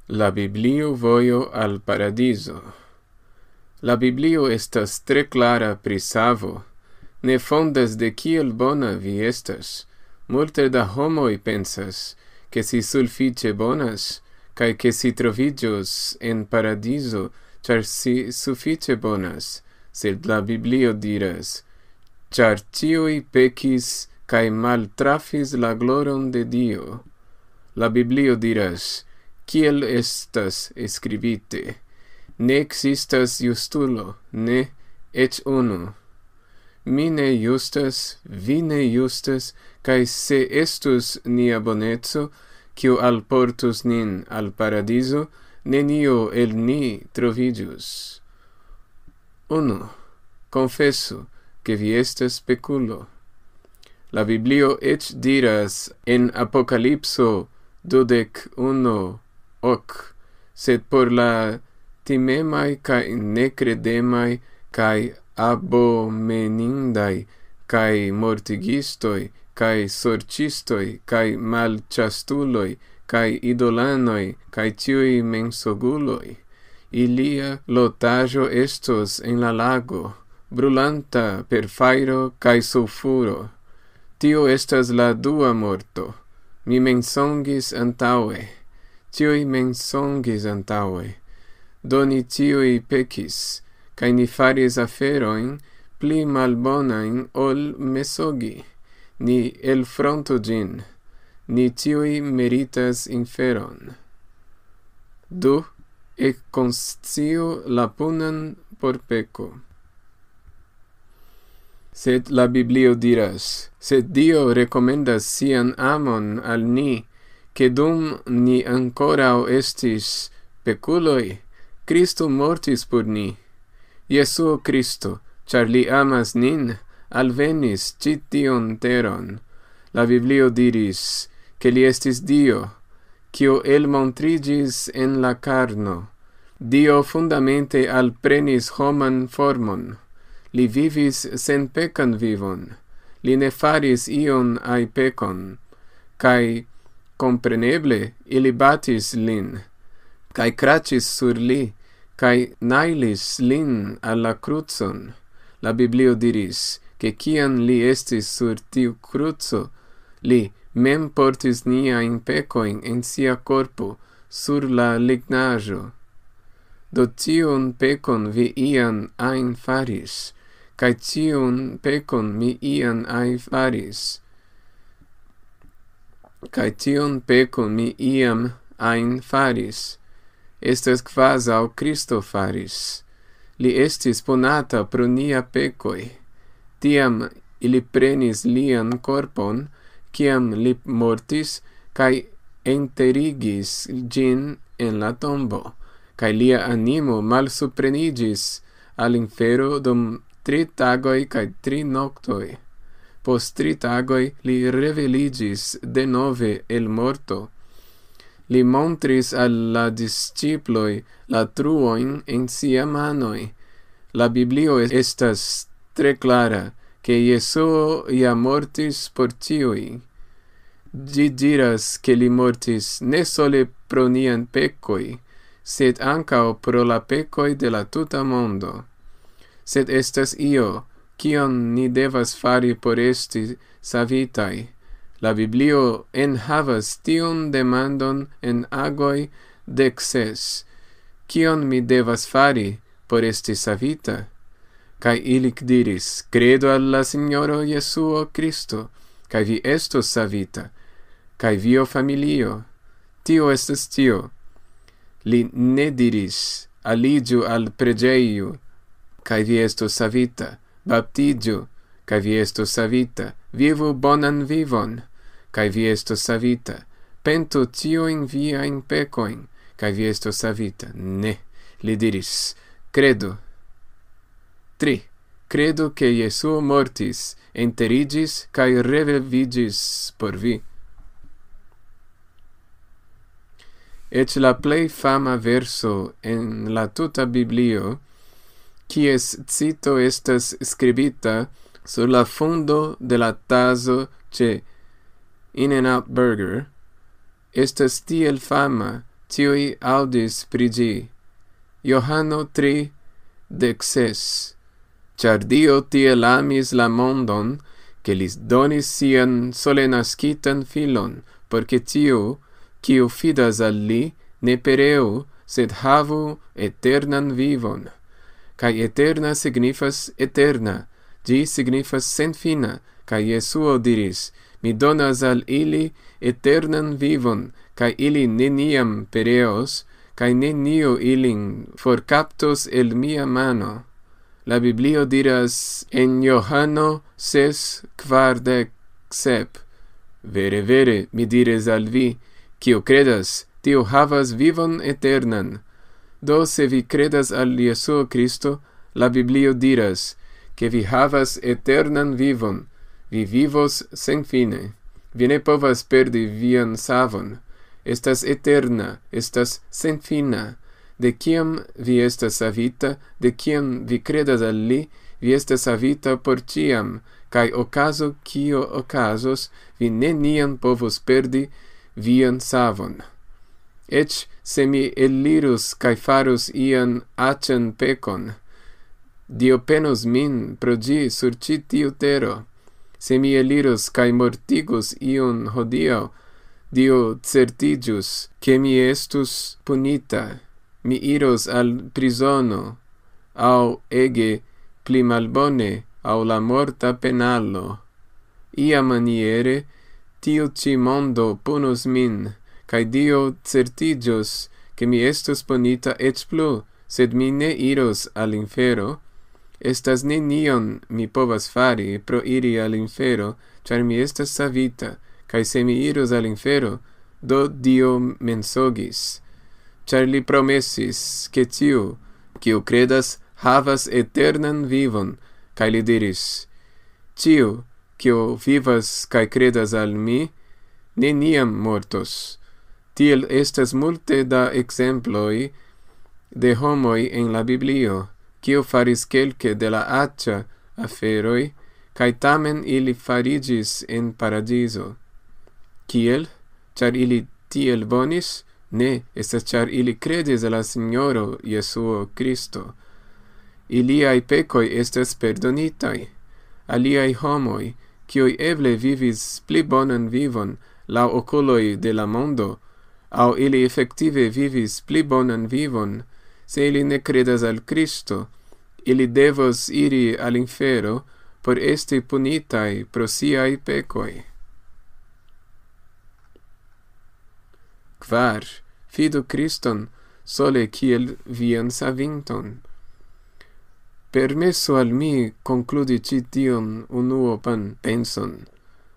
La Biblio vojo al paradiso. La Biblio estas tre clara pri savo. Ne fondas de kiel bona vi estas. Multe da homoi pensas, che si sulfice bonas, cae che si trovigios en paradiso, char si suffice bonas, sed la Biblio diras, char ciui pecis cae maltrafis la gloron de Dio. La Biblio diras, kiel estas escribite, ne existas justulo, ne ec unu. Mi ne justas, vi ne justas, cae se estus nia bonezo, quiu alportus nin al paradiso, nenio el ni trovigius. 1. Confesso che vi estas speculo. La Biblio ec diras en Apocalipso 21:8, sed por la timemai cae necredemai cae abomenindai cae mortigistoi cae sorcistoi cae malchastuloi cae idolanoi cae tiui mensoguloi, ilia lotajo estos en la lago, brulanta per fairo cae sulfuro. Tio estas la dua morto. Mi mensongis antaue, tiui mensongis antaue. Doni tiui pecis, cae ni faris aferoin pli malbonain ol mesogi. Ni elfronto gin, ni tiui meritas inferon. 2. Ec consciu la punan por peco. Sed la Biblio diras, sed Dio recomendas sian amon al ni, che dum ni ancorau estis peculoi, Cristo mortis por ni. Jesuo Cristo, char li amas nin, alvenis citiun teron. La Biblio diris, che li estis Dio, quio elmontrigis en la carno. Dio fundamente alprenis homan formon. Li vivis sen pecan vivon. Li ne faris ion ai pecon. Cae, compreneble, ili batis lin. Cae cracis sur li, cae nailis lin alla crucon. La Biblio diris, che ciam li estis sur tiu cruco, li mem portis niain pecoin en sia corpo sur la lignajo. Do tiun pecon vi iam ain faris, cae tiun pecon mi iam ain faris, cae tiun pecon mi iam ain faris, estas quasau Christo faris. Li estis punata pro nia pecoi. Tiam ili prenis lian corpon, ciam li mortis, cae enterigis gin en la tombo, cae lia animo malsuprenigis al infero dum 3 tagoi cae 3 noctoi. Post 3 tagoi li reveligis de nove el morto. Li montris al la disciploi la truoin en sia manoi. La Biblio estas tre clara, che Jesuo ia mortis por tiui. Gi diras che li mortis ne sole pro nian pecoi, sed ancao pro la pecoi de la tuta mondo. Sed estas io, cion ni devas fari por esti savitai. La Biblio enhavas tiun demandon en agoi 16. Cion mi devas fari por esti savita? Cae ilic diris, credo alla Signoro Jesuo Christo, cae vi estos savita, cae vio familio. Tio estes tio. Li ne diris, aligiu al pregeiu, cae vi estos savita, baptigiu, cae vi estos savita, vivu bonan vivon, cae vi estos savita, pentu tioin viain pecoin, cae vi estos savita. Ne, li diris, credo. 3. Credo che Jesuo mortis, enterigis, cae revivigis por vi. Ec la plei fama verso en la tuta Biblio, quies cito estas scribita sur la fundo de la taso ce In-N-Out Burger, estas tiel fama, tiui audis pri gi. Johano 3:16. Char Dio tiel amis la mondon, che lis donis sian solenascitan filon, porque tiu, quiu fidas al li, ne pereu, sed havu eternan vivon. Kai eterna signifas eterna, gi signifas senfina, kai Jesuo diris, mi donas al ili eternan vivon, kai ili neniam pereos, kai neniu ilin forcaptos el mia mano. La Biblio diras en Johano 6:47, vere vere mi diras al vi, quiu credas, tiu havas vivon eternan. Do se vi credas al Jesuo Cristo, la Biblio diras, che vi havas eternan vivon, vi vivos sen fine. Vi ne povas perdi vian savon. Estas eterna, estas sen fina. De ciam vi estas savita, de ciam vi credas al li, vi estas savita por ciam, cae ocaso cio ocasos, vi neniam povos perdi vian savon. Ec se mi elirus cae farus ian acian pecon, Dio penos min pro gi sur ci tiu tero. Se mi elirus cae mortigus iun hodio, Dio certigius che mi estus punita, mi iros al prisono, au ege pli malbone, au la morta penalo. Ia maniere, tiu ci mondo punus min, cae Dio certigius che mi estus punita ec plu, sed mi ne iros al infero. Estas nenion mi povas fari pro iri al infero, char mi estas savita, cae se mi iros al infero, do Dio mensogis. Char li promesis che tiu, quiu credas, havas eternan vivon, cae li diris, tiu, quiu vivas cae credas al mi, neniam mortos. Tiel estas multe da exemploi de homoi en la Biblio, quiu faris kelke de la accia aferoi, cae tamen ili farigis en paradiso. Kiel? Char ili tiel bonis? Ne, estas char ili credis a la Signoro Jesuo Cristo. Iliai pecoi estas perdonitai. Aliai homoi, quioi eble vivis pli bonan vivon la oculoi de la mondo, au ili effective vivis pli bonan vivon, se ili ne credas al Cristo, ili devos iri al infero por esti punitai pro siai pecoi. 4. Fidu Christon sole kiel vian savinton. Permesso al mi concludi ci tion unuopan penson.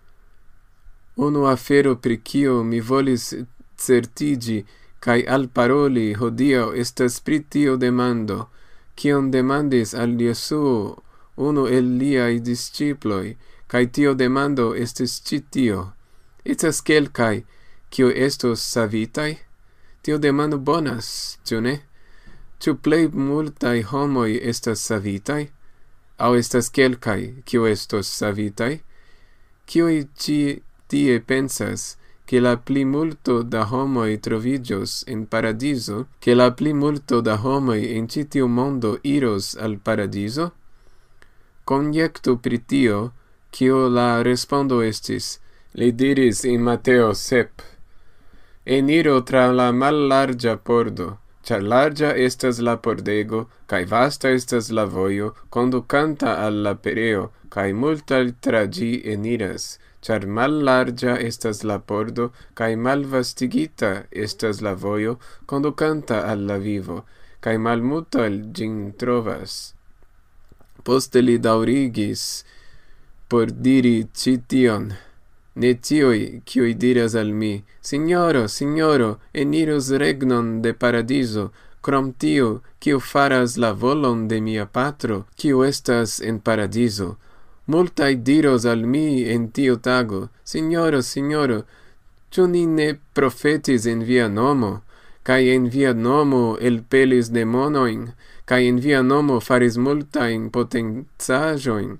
Unu afero pri cio mi volis certigi cae al paroli hodio estas pri tio demando, cion demandis al Jesuo unu el liai disciploi, cae tio demando estis citio. Estas quelcae, cio estos savitai? Tio demando bonas, cio ne? Ciu plei multai homoi estas savitai? Au estas quelcae, cio estos savitai? Cioi ci tie pensas, che la plimulto da homoi trovigios in paradiso, che la plimulto da homoi in citiu mondo iros al paradiso? Conjectu pri tio, cio la respondo estis, li diris in Mateo 7, eniro tra la mal larga pordo, char larga estas la pordego, cae vasta estas la voio, conducanta al la pereo, cae multaj tra gi eniras, char mal larga estas la pordo, cae mal vastigita estas la voio, conducanta al la vivo, cae malmutal gin trovas. Poste li daurigis por diri cition, ne tioi, quioi diras al mi, Signoro, Signoro, eniros regnon de paradiso, crom tio, quiu faras la volon de mia patro, quiu estas en paradiso. Multai diros al mi en tiu tago, Signoro, Signoro, ciu ni ne profetis in via nomo, cae in via nomo elpelis demonoin, cae in via nomo faris multain potenzajoin?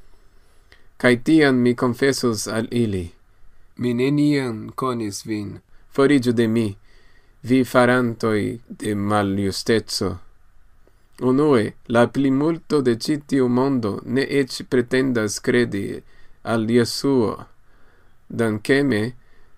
Cae tiam mi confessos al ili, mi neniam conis vin, forigiu de mi, vi farantoi de maljustezo. Unue, la plimulto de citiu mondo ne ec pretendas credi al Iesuo. Dankeme,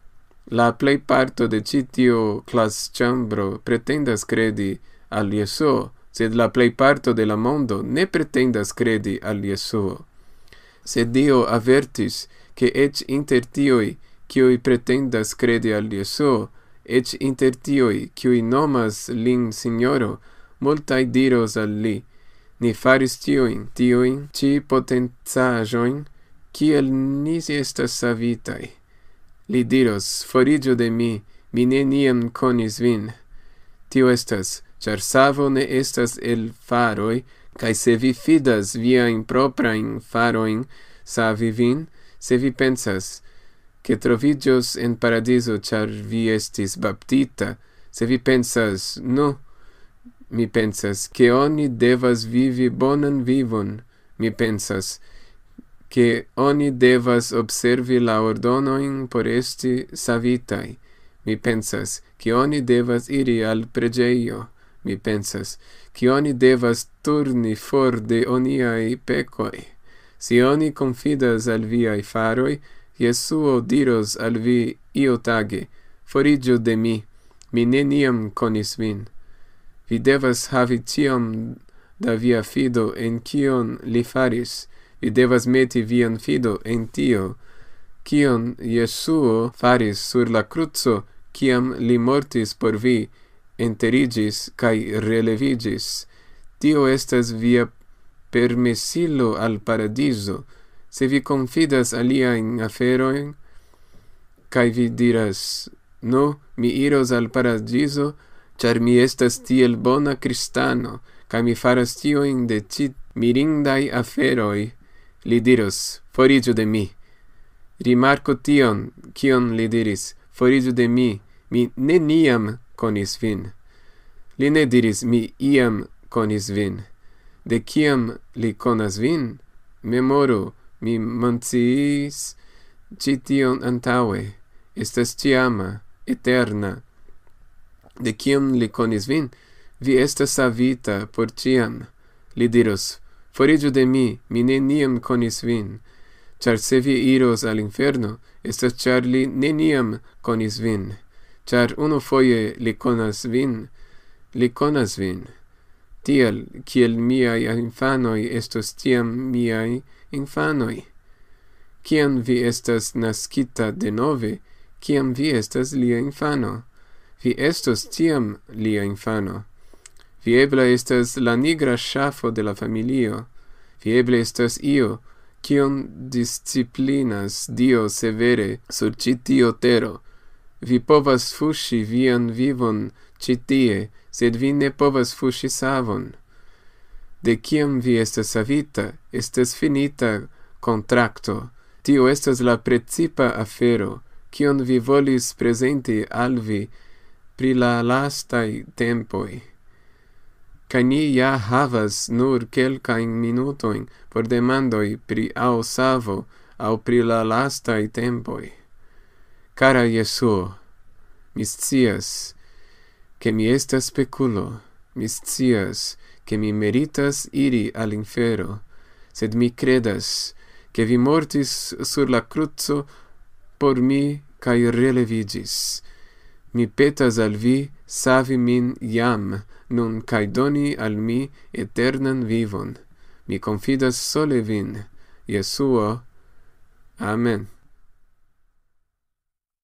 la plei parto de citiu clas chambro pretendas credi al Iesuo, sed la plei parto de la mondo ne pretendas credi al Iesuo. Sed Dio avertis che ec inter tioi quioi pretendas credi al Iesuo, ec inter tioi quioi nomas lin Signoro, multae diros al li, ni faris tioin ci potentiajoin, kiel nis estas savitai. Li diros, forigio de mi neniam conis vin. Tio estas, char savo ne estas el faroi, cae se vi fidas viain proprain faroin savi vin, se vi pensas che trovigios en paradiso char vi estis baptita, se vi pensas, no, mi pensas che oni devas vivi bonan vivon, mi pensas che oni devas observi la ordonoin por esti savitai, mi pensas che oni devas iri al pregeio, mi pensas che oni devas turni for de oniai pecoi. Si oni confidas al viai faroi, Iesuo diros al vi io tage, forigio de mi neniam conis vin. Vi devas havi tiom da via fido en cion li faris, vi devas meti vian fido en tio, cion Iesuo faris sur la cruzo, ciam li mortis por vi, enterigis cae relevigis. Tio estas via permesilo al paradiso. Se vi confidas aliaen aferoin, cae vi diras, no, mi iros al paradiso, char mi estas tiel bona cristano, cae mi faras tioin de cit mirindai aferoi, li diros, forigio de mi. Rimarco tion, cion li diris, forigio de mi neniam conis vin. Li ne diris, mi iam conis vin. De ciam li conas vin? Memoru, mi menciis cition antaue, estas ciama, eterna. De ciam li conis vin? Vi estas savita por ciam. Li diros, forigio de mi neniam conis vin, char se vi iros al inferno, estas char li neniam conis vin, char unu foie li conas vin. Tiel, kiel miai infanoi estos tiam miai infanoi. Ciam vi estas nascita de nove, ciam vi estas lia infano. Vi estos tiam lia infano. Vi eble estas la nigra ŝafo de la familio. Vi eble estas io, cion disciplinas Dio severe sur ĉi tiu tero. Vi povas fuŝi vian vivon ĉi tie, sed vi ne povas fuŝi savon. De ciam vi estas savita, estas finita contracto. Tio estas la precipa afero, cion vi volis presenti al vi pri la lastai tempoi. Kai ni ja havas nur kelkain minutoin por demandoi pri au savo au pri la lastai tempoi. Cara Iesuo, mi scias che mi estas peculo, mi scias che mi meritas iri al infero, sed mi credas che vi mortis sur la cruzo por mi cae relevigis. Mi petas al vi savi min iam, nun cae doni al mi eternan vivon. Mi confidas sole vin, Iesuo. Amen.